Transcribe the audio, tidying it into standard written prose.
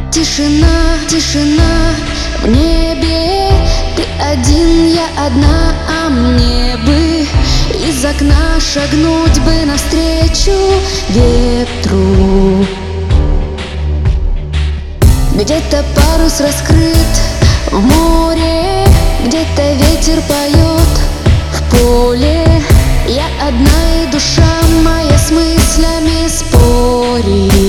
Тишина, тишина в небе. Ты один, я одна, а мне бы из окна шагнуть бы навстречу ветру. Где-то парус раскрыт в море, где-то ветер поет в поле. Я одна, и душа моя с мыслями спорит.